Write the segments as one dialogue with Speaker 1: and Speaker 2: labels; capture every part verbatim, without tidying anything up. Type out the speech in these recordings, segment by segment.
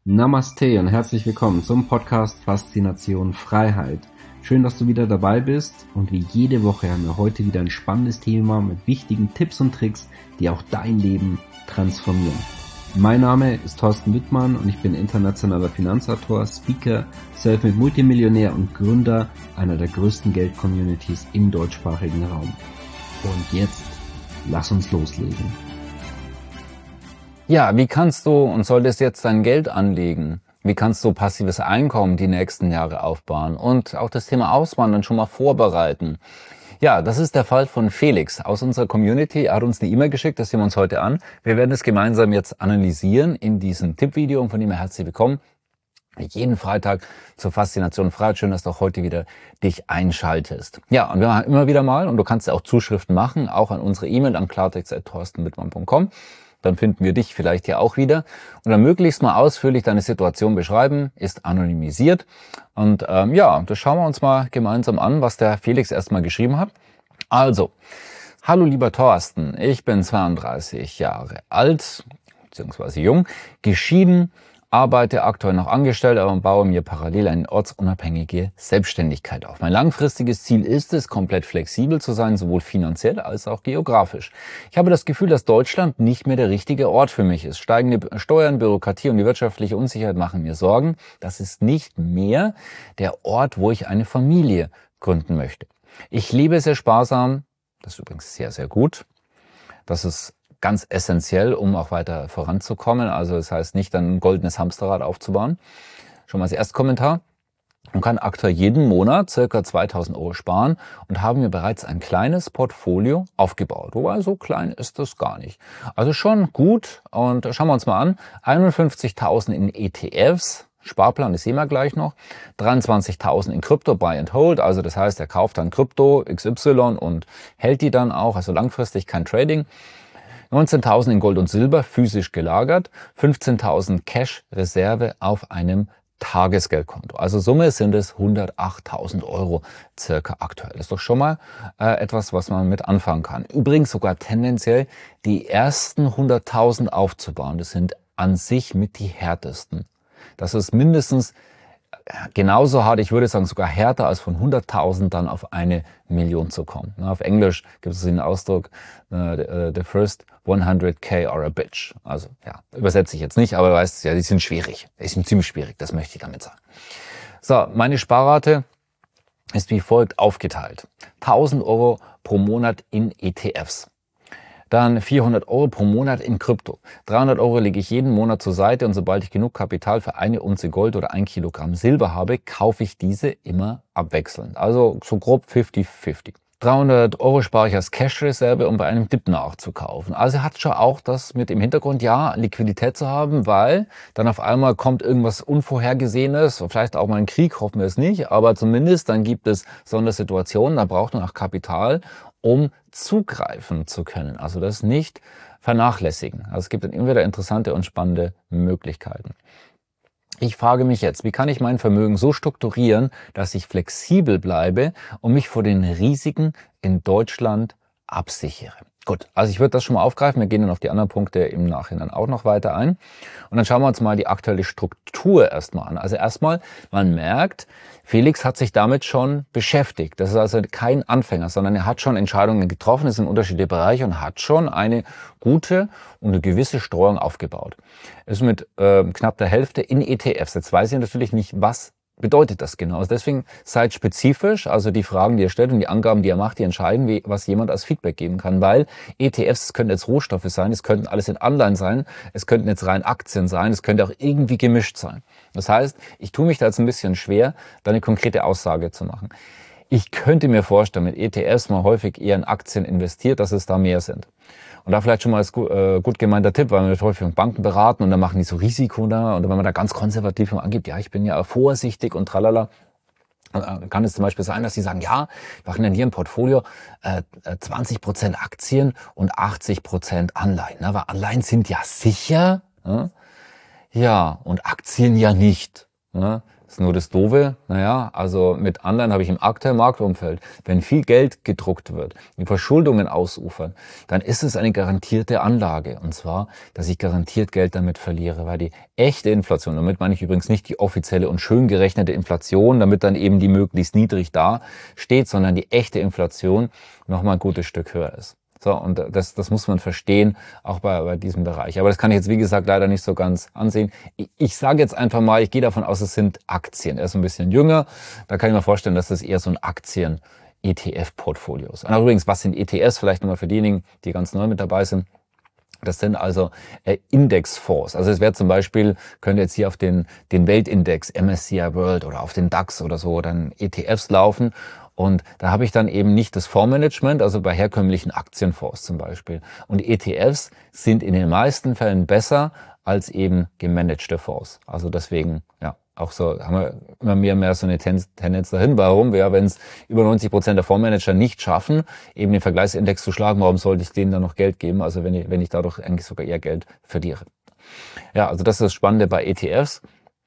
Speaker 1: Namaste und herzlich willkommen zum Podcast Faszination Freiheit. Schön, dass du wieder dabei bist und wie jede Woche haben wir heute wieder ein spannendes Thema mit wichtigen Tipps und Tricks, die auch dein Leben transformieren. Mein Name ist Thorsten Wittmann und ich bin internationaler Finanzautor, Speaker, Selfmade Multimillionär und Gründer einer der größten Geld-Communities im deutschsprachigen Raum. Und jetzt, lass uns loslegen.
Speaker 2: Ja, wie kannst du und solltest jetzt dein Geld anlegen? Wie kannst du passives Einkommen die nächsten Jahre aufbauen und auch das Thema Auswandern schon mal vorbereiten? Ja, das ist der Fall von Felix aus unserer Community. Er hat uns eine E-Mail geschickt, das sehen wir uns heute an. Wir werden es gemeinsam jetzt analysieren in diesem Tippvideo und von ihm her herzlich willkommen. Jeden Freitag zur Faszination Freiheit. Schön, dass du auch heute wieder dich einschaltest. Ja, und wir machen immer wieder mal, und du kannst ja auch Zuschriften machen, auch an unsere E-Mail an klartext at thorsten wittmann punkt com. Dann finden wir dich vielleicht hier auch wieder. Und dann möglichst mal ausführlich deine Situation beschreiben, ist anonymisiert. Und ähm, ja, das schauen wir uns mal gemeinsam an, was der Felix erstmal geschrieben hat. Also, hallo lieber Thorsten, ich bin zweiunddreißig Jahre alt, beziehungsweise jung, geschieden, arbeite aktuell noch angestellt, aber baue mir parallel eine ortsunabhängige Selbstständigkeit auf. Mein langfristiges Ziel ist es, komplett flexibel zu sein, sowohl finanziell als auch geografisch. Ich habe das Gefühl, dass Deutschland nicht mehr der richtige Ort für mich ist. Steigende Steuern, Bürokratie und die wirtschaftliche Unsicherheit machen mir Sorgen. Das ist nicht mehr der Ort, wo ich eine Familie gründen möchte. Ich lebe sehr sparsam, das ist übrigens sehr, sehr gut. Das ist ganz essentiell, um auch weiter voranzukommen. Also das heißt nicht, dann ein goldenes Hamsterrad aufzubauen. Schon mal als Erstkommentar. Man kann aktuell jeden Monat circa zweitausend Euro sparen und haben mir bereits ein kleines Portfolio aufgebaut. Wobei, so klein ist das gar nicht. Also schon gut. Und schauen wir uns mal an. einundfünfzigtausend in E T Fs. Sparplan, das sehen wir gleich noch. dreiundzwanzigtausend in Krypto, Buy and Hold. Also das heißt, er kauft dann Krypto X Y und hält die dann auch. Also langfristig kein Trading. neunzehntausend in Gold und Silber, physisch gelagert, fünfzehntausend Cash-Reserve auf einem Tagesgeldkonto. Also Summe sind es hundertachttausend Euro circa aktuell. Das ist doch schon mal äh, etwas, was man mit anfangen kann. Übrigens sogar tendenziell die ersten hunderttausend aufzubauen. Das sind an sich mit die härtesten. Das ist mindestens genauso hart, ich würde sagen sogar härter, als von hunderttausend dann auf eine Million zu kommen. Auf Englisch gibt es den Ausdruck, uh, the first hundred K are a bitch. Also ja, übersetze ich jetzt nicht, aber du weißt, ja, die sind schwierig. Die sind ziemlich schwierig, das möchte ich damit sagen. So, meine Sparrate ist wie folgt aufgeteilt. tausend Euro pro Monat in E T Fs. Dann vierhundert Euro pro Monat in Krypto. dreihundert Euro lege ich jeden Monat zur Seite und sobald ich genug Kapital für eine Unze Gold oder ein Kilogramm Silber habe, kaufe ich diese immer abwechselnd. Also so grob fünfzig fünfzig. dreihundert Euro spare ich als Cash-Reserve, um bei einem Dip nachzukaufen. Also hat schon auch das mit im Hintergrund, ja, Liquidität zu haben, weil dann auf einmal kommt irgendwas Unvorhergesehenes, vielleicht auch mal ein Krieg, hoffen wir es nicht, aber zumindest dann gibt es Sondersituationen, da braucht man auch Kapital, um zugreifen zu können. Also das nicht vernachlässigen. Also es gibt dann immer wieder interessante und spannende Möglichkeiten. Ich frage mich jetzt, wie kann ich mein Vermögen so strukturieren, dass ich flexibel bleibe und mich vor den Risiken in Deutschland absichere? Gut, also ich würde das schon mal aufgreifen. Wir gehen dann auf die anderen Punkte im Nachhinein auch noch weiter ein. Und dann schauen wir uns mal die aktuelle Struktur erstmal an. Also erstmal, man merkt, Felix hat sich damit schon beschäftigt. Das ist also kein Anfänger, sondern er hat schon Entscheidungen getroffen, ist in unterschiedliche Bereiche und hat schon eine gute und eine gewisse Streuung aufgebaut. Er ist mit äh, knapp der Hälfte in E T Fs. Jetzt weiß ich natürlich nicht, was bedeutet das genau. Also deswegen seid spezifisch, also die Fragen, die ihr stellt und die Angaben, die ihr macht, die entscheiden, wie, was jemand als Feedback geben kann, weil E T Fs könnten jetzt Rohstoffe sein, es könnten alles in Anleihen sein, es könnten jetzt rein Aktien sein, es könnte auch irgendwie gemischt sein. Das heißt, ich tue mich da jetzt ein bisschen schwer, da eine konkrete Aussage zu machen. Ich könnte mir vorstellen, mit E T Fs man häufig eher in Aktien investiert, dass es da mehr sind. Und da vielleicht schon mal als gut, äh, gut gemeinter Tipp, weil wir häufig mit Banken beraten und dann machen die so Risiko da. Und wenn man da ganz konservativ angibt, ja, ich bin ja vorsichtig und tralala, dann kann es zum Beispiel sein, dass sie sagen, ja, wir machen dann hier ein Portfolio äh, zwanzig Prozent Aktien und achtzig Prozent Anleihen. Ne? Weil Anleihen sind ja sicher, ne? Ja, und Aktien ja nicht. Ne? ist nur das Doofe, naja, also mit Anleihen habe ich im aktuellen Marktumfeld, wenn viel Geld gedruckt wird, die Verschuldungen ausufern, dann ist es eine garantierte Anlage. Und zwar, dass ich garantiert Geld damit verliere, weil die echte Inflation, damit meine ich übrigens nicht die offizielle und schön gerechnete Inflation, damit dann eben die möglichst niedrig da steht, sondern die echte Inflation nochmal ein gutes Stück höher ist. So, und das, das muss man verstehen, auch bei, bei diesem Bereich. Aber das kann ich jetzt, wie gesagt, leider nicht so ganz ansehen. Ich, ich sage jetzt einfach mal, ich gehe davon aus, es sind Aktien. Er ist ein bisschen jünger. Da kann ich mir vorstellen, dass das eher so ein Aktien-E T F-Portfolio ist. Und übrigens, was sind E T Fs? Vielleicht nochmal für diejenigen, die ganz neu mit dabei sind. Das sind also äh, Indexfonds. Also es wäre zum Beispiel, könnt ihr jetzt hier auf den, den Weltindex, M S C I World oder auf den DAX oder so, dann E T Fs laufen. Und da habe ich dann eben nicht das Fondsmanagement, also bei herkömmlichen Aktienfonds zum Beispiel. Und E T Fs sind in den meisten Fällen besser als eben gemanagte Fonds. Also deswegen, ja, auch so haben wir immer mehr und mehr so eine Tendenz dahin. Warum? Ja, wenn es über neunzig Prozent der Fondsmanager nicht schaffen, eben den Vergleichsindex zu schlagen, warum sollte ich denen dann noch Geld geben? Also wenn ich, wenn ich dadurch eigentlich sogar eher Geld verliere. Ja, also das ist das Spannende bei E T Fs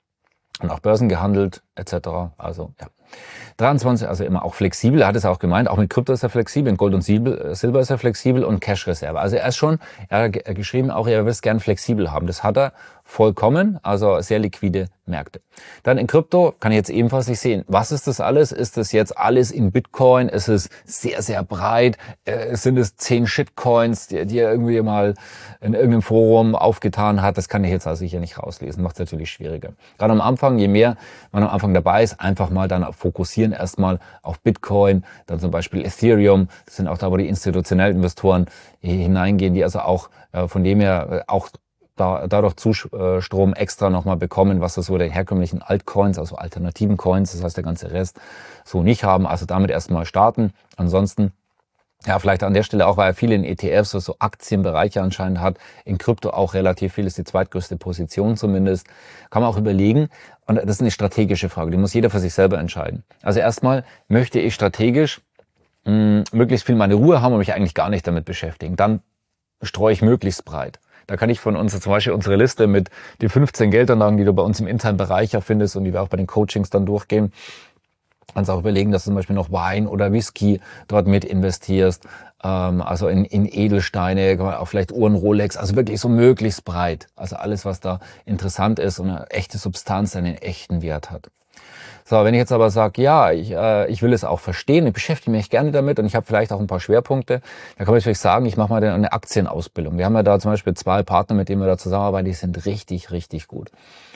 Speaker 2: und auch börsengehandelt et cetera. Also ja. dreiundzwanzig, also immer auch flexibel, er hat es auch gemeint, auch mit Krypto ist er flexibel, in Gold und Silber ist er flexibel und Cash-Reserve. Also er ist schon, er hat geschrieben, auch er will es gern flexibel haben. Das hat er vollkommen, also sehr liquide Märkte. Dann in Krypto kann ich jetzt ebenfalls nicht sehen, was ist das alles? Ist das jetzt alles in Bitcoin? Ist es sehr, sehr breit? Äh, sind es zehn Shitcoins, die, die er irgendwie mal in irgendeinem Forum aufgetan hat? Das kann ich jetzt also hier nicht rauslesen, macht es natürlich schwieriger. Gerade am Anfang, je mehr man am Anfang dabei ist, einfach mal dann fokussieren erstmal auf Bitcoin, dann zum Beispiel Ethereum. Das sind auch da, wo die institutionellen Investoren hineingehen, die also auch äh, von dem her äh, auch da, dadurch Zustrom extra nochmal bekommen, was das so den herkömmlichen Altcoins, also alternativen Coins, das heißt der ganze Rest, so nicht haben. Also damit erstmal starten. Ansonsten, ja, vielleicht an der Stelle auch, weil er viele in E T Fs, so Aktienbereiche anscheinend hat, in Krypto auch relativ viel, ist die zweitgrößte Position zumindest, kann man auch überlegen. Und das ist eine strategische Frage, die muss jeder für sich selber entscheiden. Also erstmal möchte ich strategisch mh, möglichst viel meine Ruhe haben und mich eigentlich gar nicht damit beschäftigen. Dann streue ich möglichst breit. Da kann ich von uns zum Beispiel unsere Liste mit den fünfzehn Geldanlagen, die du bei uns im internen Bereich ja findest und die wir auch bei den Coachings dann durchgehen, kannst auch überlegen, dass du zum Beispiel noch Wein oder Whisky dort mit investierst, ähm, also in, in Edelsteine, auch vielleicht Uhren, Rolex, also wirklich so möglichst breit. Also alles, was da interessant ist und eine echte Substanz, einen echten Wert hat. So, wenn ich jetzt aber sage, ja, ich, äh, ich will es auch verstehen, ich beschäftige mich gerne damit und ich habe vielleicht auch ein paar Schwerpunkte, dann kann man natürlich sagen, ich mache mal eine Aktienausbildung. Wir haben ja da zum Beispiel zwei Partner, mit denen wir da zusammenarbeiten, die sind richtig, richtig gut.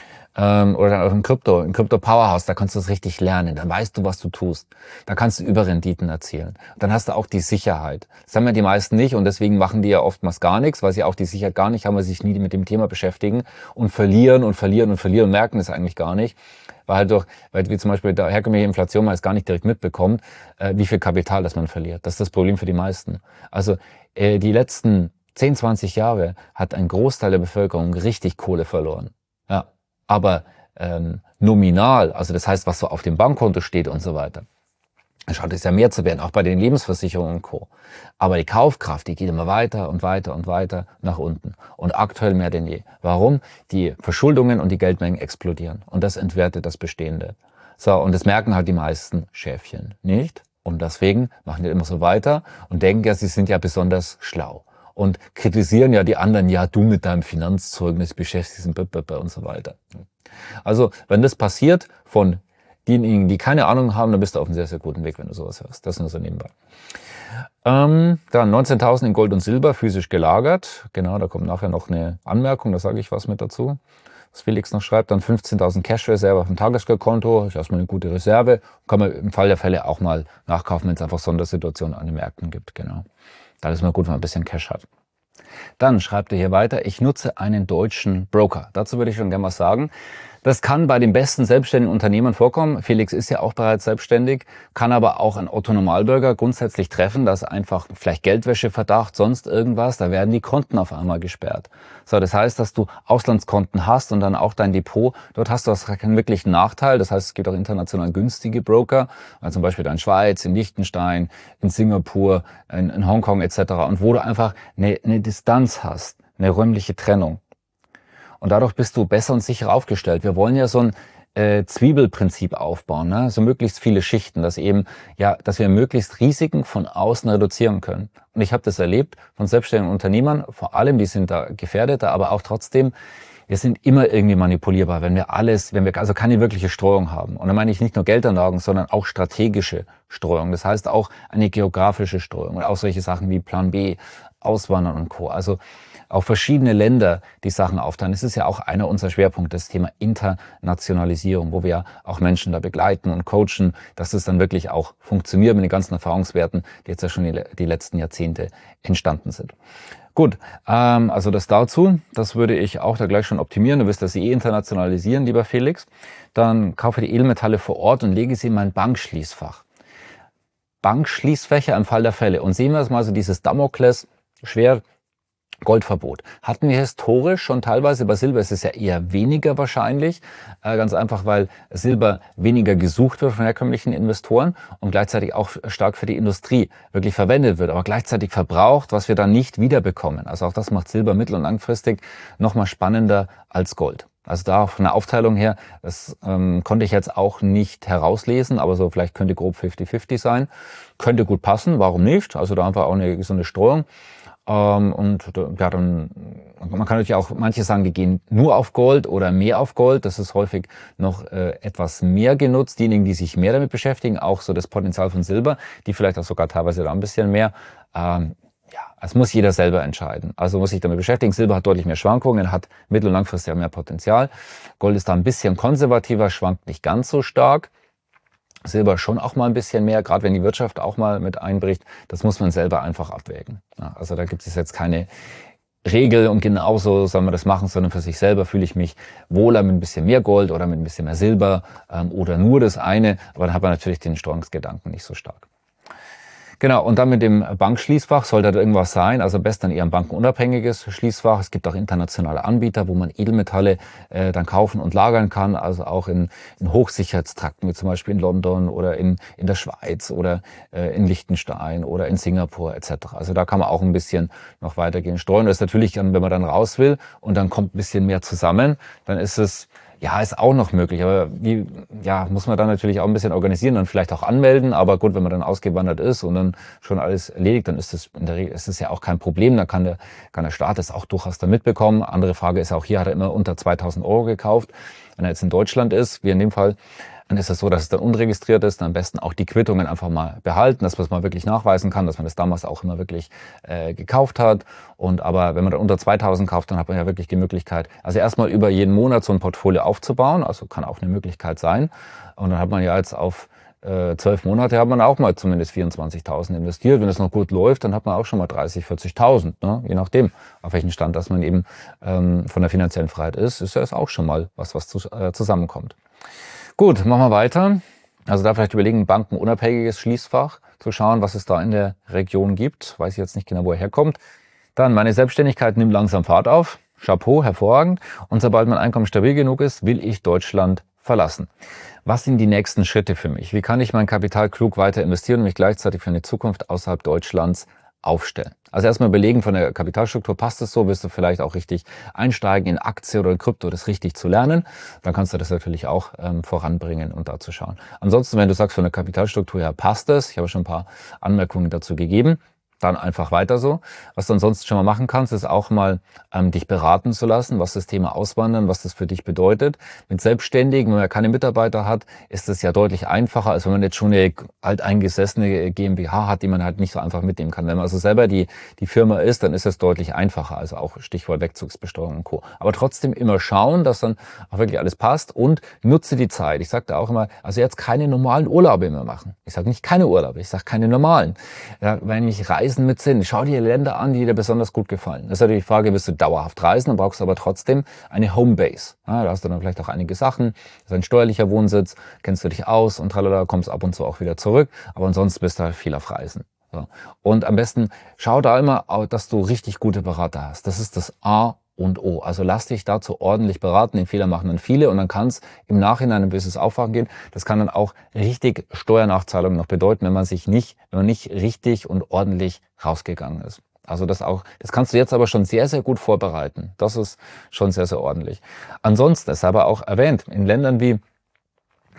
Speaker 2: Ähm, oder dann auch im Krypto, im Krypto Powerhouse, da kannst du es richtig lernen, dann weißt du, was du tust. Da kannst du Überrenditen erzielen. Dann hast du auch die Sicherheit. Das haben ja die meisten nicht und deswegen machen die ja oftmals gar nichts, weil sie auch die Sicherheit gar nicht haben, weil sie sich nie mit dem Thema beschäftigen und verlieren und verlieren und verlieren und merken es eigentlich gar nicht. Weil halt durch, weil wie zum Beispiel der herkömmliche Inflation man es gar nicht direkt mitbekommt, äh, wie viel Kapital das man verliert. Das ist das Problem für die meisten. Also äh, die letzten zehn, zwanzig Jahre hat ein Großteil der Bevölkerung richtig Kohle verloren. Ja. Aber ähm, nominal, also das heißt, was so auf dem Bankkonto steht und so weiter, schaut es ja mehr zu werden, auch bei den Lebensversicherungen und Co. Aber die Kaufkraft, die geht immer weiter und weiter und weiter nach unten. Und aktuell mehr denn je. Warum? Die Verschuldungen und die Geldmengen explodieren. Und das entwertet das Bestehende. So, und das merken halt die meisten Schäfchen nicht. Und deswegen machen die immer so weiter und denken ja, sie sind ja besonders schlau. Und kritisieren ja die anderen, ja, du mit deinem Finanzzeugnis beschäftigst dich und so weiter. Also, wenn das passiert von diejenigen, die keine Ahnung haben, dann bist du auf einem sehr, sehr guten Weg, wenn du sowas hörst. Das nur so nebenbei. Ähm, dann neunzehntausend in Gold und Silber, physisch gelagert. Genau, da kommt nachher noch eine Anmerkung, da sage ich was mit dazu. Was Felix noch schreibt, dann fünfzehntausend Cash-Reserve auf dem Tagesgeldkonto. Das ist erstmal eine gute Reserve. Kann man im Fall der Fälle auch mal nachkaufen, wenn es einfach Sondersituationen an den Märkten gibt. Genau. Da ist mal gut, wenn man ein bisschen Cash hat. Dann schreibt er hier weiter, ich nutze einen deutschen Broker. Dazu würde ich schon gerne was sagen. Das kann bei den besten selbstständigen Unternehmern vorkommen. Felix ist ja auch bereits selbstständig, kann aber auch ein Otto-Normalbürger grundsätzlich treffen. Da ist einfach vielleicht Geldwäscheverdacht, sonst irgendwas. Da werden die Konten auf einmal gesperrt. So, das heißt, dass du Auslandskonten hast und dann auch dein Depot. Dort hast du auch keinen wirklichen Nachteil. Das heißt, es gibt auch international günstige Broker, also zum Beispiel in Schweiz, in Liechtenstein, in Singapur, in, in Hongkong et cetera. Und wo du einfach eine, eine Distanz hast, eine räumliche Trennung. Und dadurch bist du besser und sicherer aufgestellt. Wir wollen ja so ein äh, Zwiebelprinzip aufbauen, ne? So möglichst viele Schichten, dass eben, ja, dass wir möglichst Risiken von außen reduzieren können. Und ich habe das erlebt von selbstständigen Unternehmern, vor allem, die sind da gefährdeter, aber auch trotzdem, wir sind immer irgendwie manipulierbar, wenn wir alles, wenn wir also keine wirkliche Streuung haben. Und da meine ich nicht nur Geldanlagen, sondern auch strategische Streuung. Das heißt auch eine geografische Streuung und auch solche Sachen wie Plan B, Auswandern und Co. Also auf verschiedene Länder die Sachen aufteilen. Das ist ja auch einer unserer Schwerpunkte, das Thema Internationalisierung, wo wir ja auch Menschen da begleiten und coachen, dass es dann wirklich auch funktioniert mit den ganzen Erfahrungswerten, die jetzt ja schon die, die letzten Jahrzehnte entstanden sind. Gut, ähm, also das dazu, das würde ich auch da gleich schon optimieren. Du wirst das eh internationalisieren, lieber Felix. Dann kaufe die Edelmetalle vor Ort und lege sie in mein Bankschließfach. Bankschließfächer im Fall der Fälle. Und sehen wir es mal, so dieses Damoklesschwert, Goldverbot. Hatten wir historisch schon teilweise, bei Silber ist es ja eher weniger wahrscheinlich, äh, ganz einfach, weil Silber weniger gesucht wird von herkömmlichen Investoren und gleichzeitig auch stark für die Industrie wirklich verwendet wird, aber gleichzeitig verbraucht, was wir dann nicht wiederbekommen. Also auch das macht Silber mittel- und langfristig nochmal spannender als Gold. Also da von der Aufteilung her, das ähm, konnte ich jetzt auch nicht herauslesen, aber so vielleicht könnte grob fünfzig fünfzig sein. Könnte gut passen, warum nicht? Also da einfach auch eine gesunde Streuung. Ähm, und ja, dann, man kann natürlich auch, manche sagen, die gehen nur auf Gold oder mehr auf Gold. Das ist häufig noch äh, etwas mehr genutzt. Diejenigen, die sich mehr damit beschäftigen, auch so das Potenzial von Silber, die vielleicht auch sogar teilweise da ein bisschen mehr. Ähm, ja, es muss jeder selber entscheiden. Also muss sich damit beschäftigen. Silber hat deutlich mehr Schwankungen, hat mittel- und langfristig mehr Potenzial. Gold ist da ein bisschen konservativer, schwankt nicht ganz so stark. Silber schon auch mal ein bisschen mehr, gerade wenn die Wirtschaft auch mal mit einbricht. Das muss man selber einfach abwägen. Ja, also da gibt es jetzt keine Regel und genauso soll man das machen, sondern für sich selber fühle ich mich wohler mit ein bisschen mehr Gold oder mit ein bisschen mehr Silber ähm, oder nur das eine. Aber dann hat man natürlich den Streuungsgedanken nicht so stark. Genau, und dann mit dem Bankschließfach soll da irgendwas sein, also am besten dann eher ein bankenunabhängiges Schließfach. Es gibt auch internationale Anbieter, wo man Edelmetalle äh, dann kaufen und lagern kann, also auch in, in Hochsicherheitstrakten, wie zum Beispiel in London oder in, in der Schweiz oder äh, in Liechtenstein oder in Singapur et cetera. Also da kann man auch ein bisschen noch weitergehen. Streuen das ist natürlich, wenn man dann raus will und dann kommt ein bisschen mehr zusammen, dann ist es ja, ist auch noch möglich, aber wie, ja, muss man dann natürlich auch ein bisschen organisieren und vielleicht auch anmelden. Aber gut, wenn man dann ausgewandert ist und dann schon alles erledigt, dann ist das in der Regel ist das ja auch kein Problem. Da kann der, kann der Staat das auch durchaus da mitbekommen. Andere Frage ist auch hier, hat er immer unter zweitausend Euro gekauft. Wenn er jetzt in Deutschland ist, wie in dem Fall, dann ist es so, dass es dann unregistriert ist, dann am besten auch die Quittungen einfach mal behalten, dass man es mal wirklich nachweisen kann, dass man das damals auch immer wirklich äh, gekauft hat. Und aber wenn man dann unter zweitausend kauft, dann hat man ja wirklich die Möglichkeit, also erstmal über jeden Monat so ein Portfolio aufzubauen, also kann auch eine Möglichkeit sein. Und dann hat man ja jetzt auf äh, zwölf Monate hat man auch mal zumindest vierundzwanzigtausend investiert. Wenn es noch gut läuft, dann hat man auch schon mal dreißig, vierzigtausend, ne? Je nachdem, auf welchen Stand, dass man eben ähm, von der finanziellen Freiheit ist, ist das auch schon mal was, was zu, äh, zusammenkommt. Gut, machen wir weiter. Also da vielleicht überlegen, ein bankenunabhängiges Schließfach zu schauen, was es da in der Region gibt. Weiß ich jetzt nicht genau, wo er herkommt. Dann, meine Selbstständigkeit nimmt langsam Fahrt auf. Chapeau, hervorragend. Und sobald mein Einkommen stabil genug ist, will ich Deutschland verlassen. Was sind die nächsten Schritte für mich? Wie kann ich mein Kapital klug weiter investieren und mich gleichzeitig für eine Zukunft außerhalb Deutschlands aufstellen? Also erstmal überlegen, von der Kapitalstruktur passt es so, wirst du vielleicht auch richtig einsteigen in Aktie oder in Krypto, das richtig zu lernen. Dann kannst du das natürlich auch ähm, voranbringen und dazu schauen. Ansonsten, wenn du sagst, von der Kapitalstruktur her passt es, ich habe schon ein paar Anmerkungen dazu gegeben, dann einfach weiter so. Was du ansonsten schon mal machen kannst, ist auch mal ähm, dich beraten zu lassen, was das Thema Auswandern, was das für dich bedeutet. Mit Selbstständigen, wenn man keine Mitarbeiter hat, ist es ja deutlich einfacher, als wenn man jetzt schon eine alteingesessene GmbH hat, die man halt nicht so einfach mitnehmen kann. Wenn man also selber die, die Firma ist, dann ist es deutlich einfacher, also auch Stichwort Wegzugsbesteuerung und Co. Aber trotzdem immer schauen, dass dann auch wirklich alles passt und nutze die Zeit. Ich sage da auch immer, also jetzt keine normalen Urlaube mehr machen. Ich sage nicht keine Urlaube, ich sage keine normalen. Ja, wenn ich reise mit Sinn. Schau dir Länder an, die dir besonders gut gefallen. Das ist natürlich die Frage, willst du dauerhaft reisen, dann brauchst du aber trotzdem eine Homebase. Ja, da hast du dann vielleicht auch einige Sachen. Das ist ein steuerlicher Wohnsitz, kennst du dich aus und tralala, kommst ab und zu auch wieder zurück. Aber ansonsten bist du halt viel auf Reisen. So. Und am besten schau da immer, dass du richtig gute Berater hast. Das ist das A und O. Also lass dich dazu ordentlich beraten. Den Fehler machen dann viele und dann kann es im Nachhinein ein gewisses Aufwachen gehen. Das kann dann auch richtig Steuernachzahlungen noch bedeuten, wenn man sich nicht, wenn man nicht richtig und ordentlich rausgegangen ist. Also das auch, das kannst du jetzt aber schon sehr, sehr gut vorbereiten. Das ist schon sehr, sehr ordentlich. Ansonsten ist aber auch erwähnt, in Ländern wie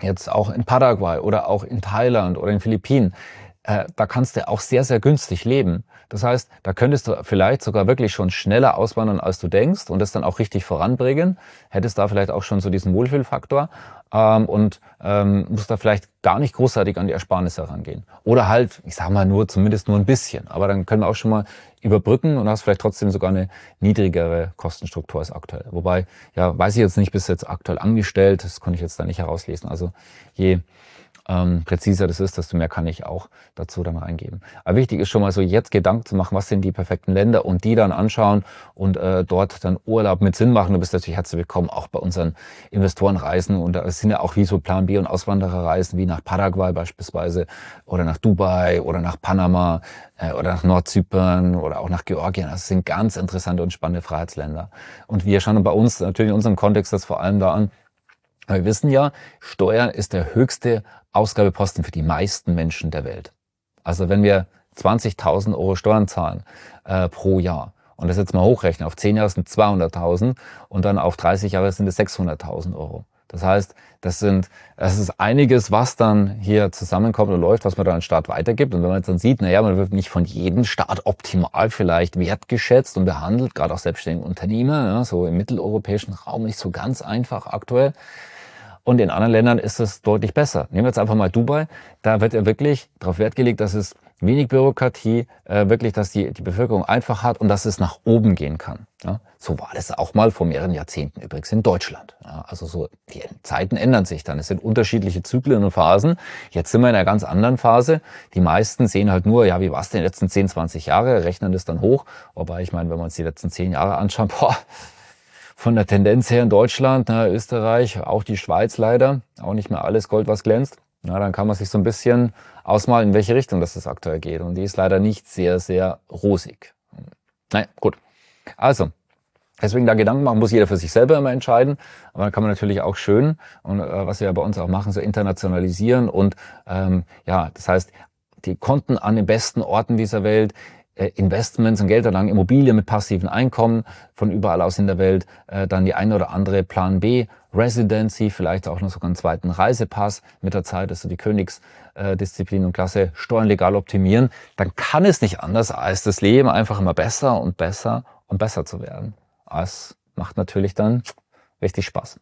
Speaker 2: jetzt auch in Paraguay oder auch in Thailand oder in den Philippinen, äh, da kannst du auch sehr, sehr günstig leben. Das heißt, da könntest du vielleicht sogar wirklich schon schneller auswandern, als du denkst und das dann auch richtig voranbringen. Hättest da vielleicht auch schon so diesen Wohlfühlfaktor ähm, und ähm, musst da vielleicht gar nicht großartig an die Ersparnisse herangehen. Oder halt, ich sag mal nur, zumindest nur ein bisschen. Aber dann können wir auch schon mal überbrücken und hast vielleicht trotzdem sogar eine niedrigere Kostenstruktur als aktuell. Wobei, ja, weiß ich jetzt nicht, bist jetzt aktuell angestellt, das konnte ich jetzt da nicht herauslesen. Also je ähm, präziser das ist, desto mehr kann ich auch dazu dann reingeben. Aber wichtig ist schon mal so jetzt Gedanken zu machen, was sind die perfekten Länder und die dann anschauen und äh, dort dann Urlaub mit Sinn machen. Du bist natürlich herzlich willkommen auch bei unseren Investorenreisen und es sind ja auch wie so Plan B und Auswandererreisen wie nach Paraguay beispielsweise oder nach Dubai oder nach Panama äh, oder nach Nordzypern oder auch nach Georgien. Das sind ganz interessante und spannende Freiheitsländer. Und wir schauen bei uns natürlich in unserem Kontext das vor allem da an. Wir wissen ja, Steuern ist der höchste Ausgabeposten für die meisten Menschen der Welt. Also wenn wir zwanzigtausend Euro Steuern zahlen äh, pro Jahr und das jetzt mal hochrechnen, auf zehn Jahre sind zweihunderttausend und dann auf dreißig Jahre sind es sechshunderttausend Euro. Das heißt, das sind, das ist einiges, was dann hier zusammenkommt und läuft, was man dann an den Staat weitergibt. Und wenn man jetzt dann sieht, naja, man wird nicht von jedem Staat optimal vielleicht wertgeschätzt und behandelt, gerade auch selbstständige Unternehmer, ja, so im mitteleuropäischen Raum nicht so ganz einfach aktuell. Und in anderen Ländern ist es deutlich besser. Nehmen wir jetzt einfach mal Dubai. Da wird ja wirklich darauf Wert gelegt, dass es wenig Bürokratie, äh, wirklich, dass die, die Bevölkerung einfach hat und dass es nach oben gehen kann. Ja, so war das auch mal vor mehreren Jahrzehnten übrigens in Deutschland. Ja, also so, die Zeiten ändern sich dann. Es sind unterschiedliche Zyklen und Phasen. Jetzt sind wir in einer ganz anderen Phase. Die meisten sehen halt nur, ja, wie war es denn die letzten zehn, zwanzig Jahre, rechnen das dann hoch. Wobei, ich meine, wenn wir uns die letzten zehn Jahre anschauen, boah, von der Tendenz her in Deutschland, na, Österreich, auch die Schweiz leider, auch nicht mehr alles Gold, was glänzt. Na, dann kann man sich so ein bisschen ausmalen, in welche Richtung das aktuell geht. Und die ist leider nicht sehr, sehr rosig. Naja, gut. Also, deswegen da Gedanken machen, muss jeder für sich selber immer entscheiden. Aber dann kann man natürlich auch schön, und äh, was wir ja bei uns auch machen, so internationalisieren. Und ähm, ja, das heißt, die Konten an den besten Orten dieser Welt, Investments und Geldanlagen, Immobilien mit passiven Einkommen von überall aus in der Welt, äh, dann die eine oder andere Plan B, Residency, vielleicht auch noch sogar einen zweiten Reisepass mit der Zeit, also die Königsdisziplin und Klasse, Steuern legal optimieren, dann kann es nicht anders, als das Leben einfach immer besser und besser und besser zu werden. Das macht natürlich dann richtig Spaß.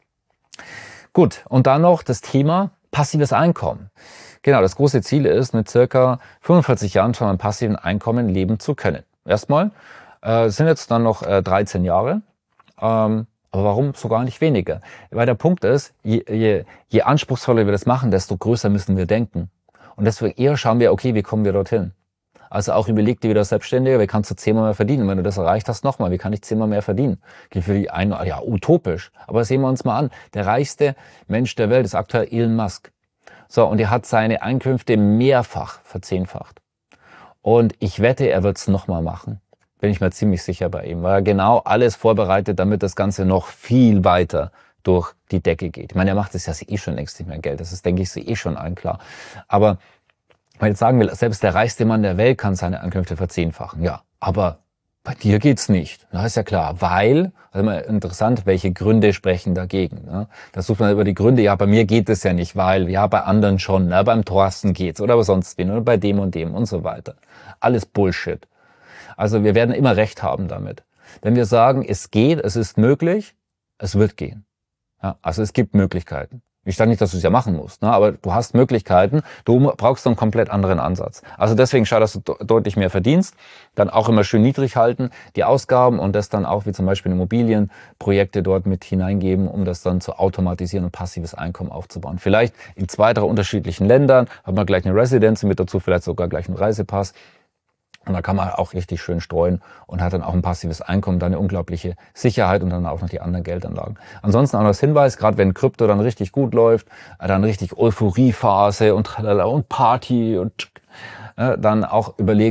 Speaker 2: Gut, und dann noch das Thema passives Einkommen. Genau, das große Ziel ist, mit circa fünfundvierzig Jahren von einem passiven Einkommen leben zu können. Erstmal äh, sind jetzt dann noch äh, dreizehn Jahre, ähm, aber warum sogar nicht weniger? Weil der Punkt ist, je, je, je anspruchsvoller wir das machen, desto größer müssen wir denken. Und deswegen eher schauen wir, okay, wie kommen wir dorthin? Also auch überleg dir wieder Selbstständiger, wie kannst du zehnmal mehr verdienen? Und wenn du das erreicht hast, nochmal, wie kann ich zehnmal mehr verdienen? Geht für die einen, ja, utopisch. Aber sehen wir uns mal an. Der reichste Mensch der Welt ist aktuell Elon Musk. So, und er hat seine Einkünfte mehrfach verzehnfacht. Und ich wette, er wird es nochmal machen. Bin ich mir ziemlich sicher bei ihm, weil er genau alles vorbereitet, damit das Ganze noch viel weiter durch die Decke geht. Ich meine, er macht es ja eh schon längst nicht mehr Geld. Das ist, denke ich, eh schon allen klar. Aber wenn ich jetzt sagen will, selbst der reichste Mann der Welt kann seine Einkünfte verzehnfachen. Ja, aber bei dir geht's nicht. Na, ist ja klar, weil, also immer interessant, welche Gründe sprechen dagegen. Ne? Da sucht man über die Gründe, ja, bei mir geht es ja nicht, weil, ja, bei anderen schon, ne? Beim Thorsten geht's oder bei sonst wen oder bei dem und dem und so weiter. Alles Bullshit. Also wir werden immer recht haben damit. Wenn wir sagen, es geht, es ist möglich, es wird gehen. Ja, also es gibt Möglichkeiten. Ich sage nicht, dass du es ja machen musst, ne? Aber du hast Möglichkeiten, du brauchst einen komplett anderen Ansatz. Also deswegen schau, dass du deutlich mehr verdienst, dann auch immer schön niedrig halten, die Ausgaben und das dann auch wie zum Beispiel Immobilienprojekte dort mit hineingeben, um das dann zu automatisieren und passives Einkommen aufzubauen. Vielleicht in zwei, drei unterschiedlichen Ländern, hat man gleich eine Residenz mit dazu, vielleicht sogar gleich einen Reisepass. Und da kann man auch richtig schön streuen und hat dann auch ein passives Einkommen, dann eine unglaubliche Sicherheit und dann auch noch die anderen Geldanlagen. Ansonsten auch noch das Hinweis, gerade wenn Krypto dann richtig gut läuft, dann richtig Euphoriephase und und Party und äh, dann auch überlegen,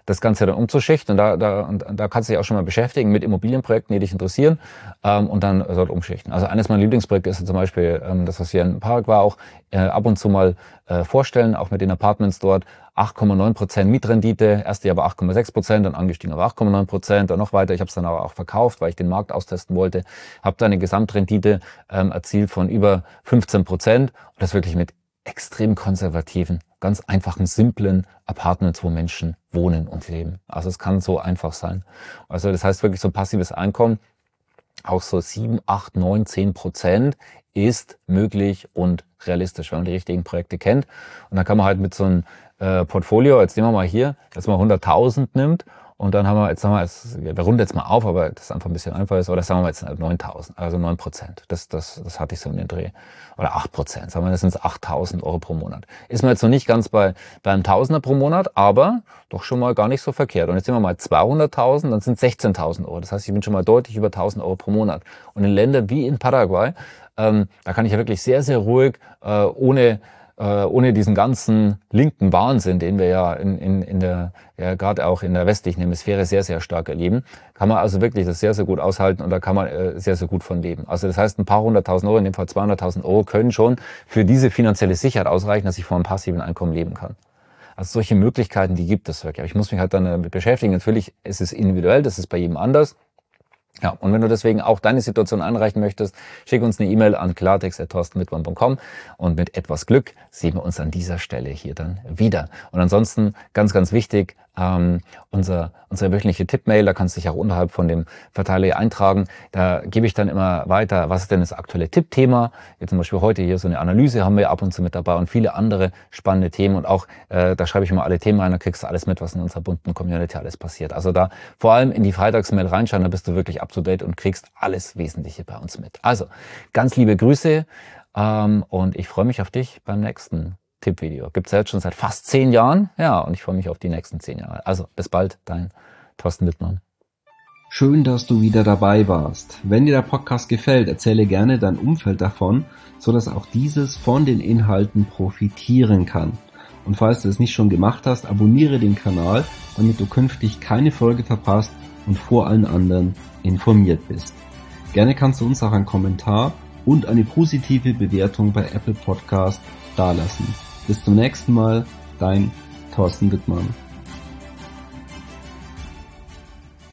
Speaker 2: das Ganze dann umzuschichten. Und da, da, und da kannst du dich auch schon mal beschäftigen mit Immobilienprojekten, die dich interessieren, ähm, und dann dort umschichten. Also eines meiner Lieblingsprojekte ist zum Beispiel ähm, das, was hier im Park war, auch äh, ab und zu mal äh, vorstellen, auch mit den Apartments dort. acht Komma neun Prozent Mietrendite, erste Jahr war acht Komma sechs Prozent, dann angestiegen auf acht Komma neun Prozent, dann noch weiter. Ich habe es dann aber auch verkauft, weil ich den Markt austesten wollte. Habe da eine Gesamtrendite ähm, erzielt von über fünfzehn Prozent und das wirklich mit extrem konservativen, ganz einfachen, simplen Apartments, wo Menschen wohnen und leben. Also es kann so einfach sein. Also das heißt wirklich so passives Einkommen, auch so sieben, acht, neun, zehn Prozent ist möglich und realistisch, wenn man die richtigen Projekte kennt. Und dann kann man halt mit so einem äh, Portfolio, jetzt nehmen wir mal hier, jetzt mal hunderttausend nimmt und dann haben wir, jetzt sagen wir, jetzt, wir runden jetzt mal auf, aber das ist einfach ein bisschen einfacher ist, oder sagen wir jetzt neuntausend, also neun Prozent. Das, das, das hatte ich so in den Dreh. Oder acht Prozent, sagen wir, das sind achttausend Euro pro Monat. Ist man jetzt noch nicht ganz bei, beim Tausender pro Monat, aber doch schon mal gar nicht so verkehrt. Und jetzt nehmen wir mal zweihunderttausend, dann sind sechzehntausend Euro. Das heißt, ich bin schon mal deutlich über tausend Euro pro Monat. Und in Ländern wie in Paraguay, ähm, da kann ich ja wirklich sehr, sehr ruhig, äh, ohne ohne diesen ganzen linken Wahnsinn, den wir ja in, in, in der, ja, gerade auch in der westlichen Hemisphäre sehr, sehr stark erleben, kann man also wirklich das sehr, sehr gut aushalten und da kann man äh, sehr, sehr gut von leben. Also das heißt, ein paar hunderttausend Euro, in dem Fall zweihunderttausend Euro, können schon für diese finanzielle Sicherheit ausreichen, dass ich von einem passiven Einkommen leben kann. Also solche Möglichkeiten, die gibt es wirklich. Aber ich muss mich halt dann damit beschäftigen. Natürlich ist es individuell, das ist bei jedem anders. Ja, und wenn du deswegen auch deine Situation einreichen möchtest, schick uns eine E-Mail an klartext at thorsten wittmann punkt com und mit etwas Glück sehen wir uns an dieser Stelle hier dann wieder. Und ansonsten, ganz, ganz wichtig, ähm, unser, unsere wöchentliche Tippmail, da kannst du dich auch unterhalb von dem Verteiler hier eintragen. Da gebe ich dann immer weiter, was ist denn das aktuelle Tippthema? Jetzt zum Beispiel heute hier so eine Analyse haben wir ab und zu mit dabei und viele andere spannende Themen. Und auch, äh, da schreibe ich immer alle Themen rein, da kriegst du alles mit, was in unserer bunten Community alles passiert. Also da vor allem in die Freitagsmail reinschauen, da bist du wirklich up to date und kriegst alles Wesentliche bei uns mit. Also, ganz liebe Grüße ähm, und ich freue mich auf dich beim nächsten Tippvideo. Gibt es ja jetzt schon seit fast zehn Jahren. Ja, und ich freue mich auf die nächsten zehn Jahre. Also, bis bald, dein Thorsten Wittmann.
Speaker 1: Schön, dass du wieder dabei warst. Wenn dir der Podcast gefällt, erzähle gerne dein Umfeld davon, sodass auch dieses von den Inhalten profitieren kann. Und falls du es nicht schon gemacht hast, abonniere den Kanal, damit du künftig keine Folge verpasst und vor allen anderen informiert bist. Gerne kannst du uns auch einen Kommentar und eine positive Bewertung bei Apple Podcast dalassen. Bis zum nächsten Mal, dein Thorsten Wittmann.